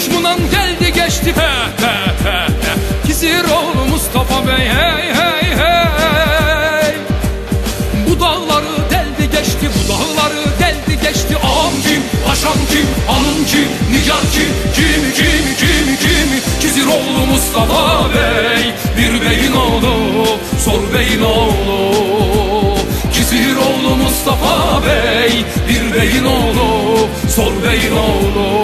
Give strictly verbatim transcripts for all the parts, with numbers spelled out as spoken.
Kuşmunan geldi geçti he he he he. Kiziroğlu Mustafa Bey hey hey hey. Bu dağları deldi geçti, bu dağları deldi geçti. Ağam kim, paşam kim, hanım kim, nigar kim, kimi kimi kimi kimi. Kiziroğlu Mustafa Bey, bir beyin oğlu, zor beyin oğlu. Kiziroğlu Mustafa Bey, bir beyin oğlu, zor beyin oğlu.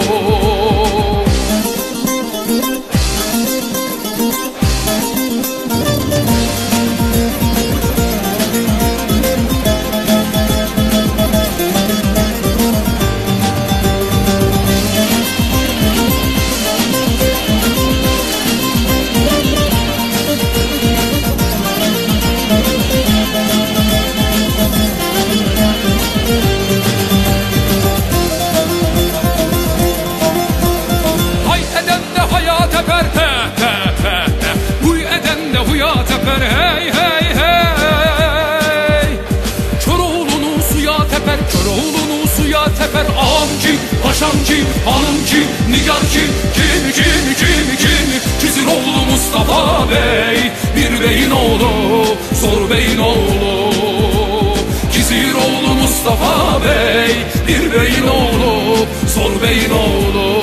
Hey hey hey. Köroğlu'nu suya teper, Köroğlu'nu suya teper. Ağam kim, paşam kim, hanım kim, nigar kim, kimi kimi kimi kimi. Kiziroğlu Mustafa Bey, bir beyin oğlu, zor beyin oğlu. Kiziroğlu Mustafa Bey, bir beyin oğlu, zor beyin oğlu.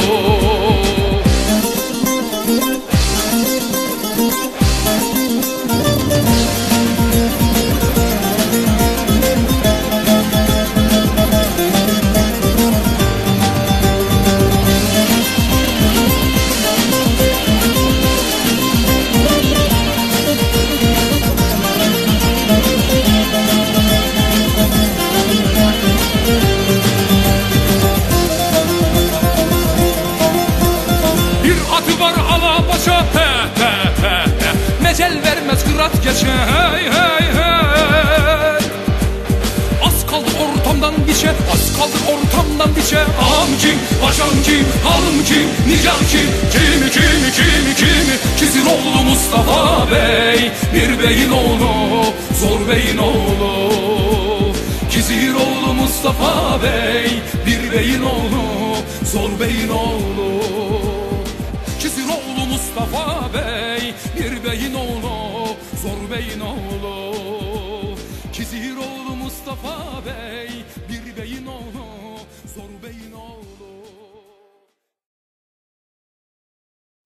Mecel vermez kırat geçe hey hey hey. Az kaldı ortamdan biçe, az kaldı ortamdan biçe. Ağam kim, paşam kim, hanım kim, nigar kim, kimi kimi kimi kimi. Kiziroğlu Mustafa Bey, bir beyin oğlu, zor beyin oğlu. Kiziroğlu Mustafa Bey, bir beyin oğlu, zor beyin oğlu. Kiziroğlu Mustafa Bey, bir beyin oğlu, zor beyin oğlu. Kiziroğlu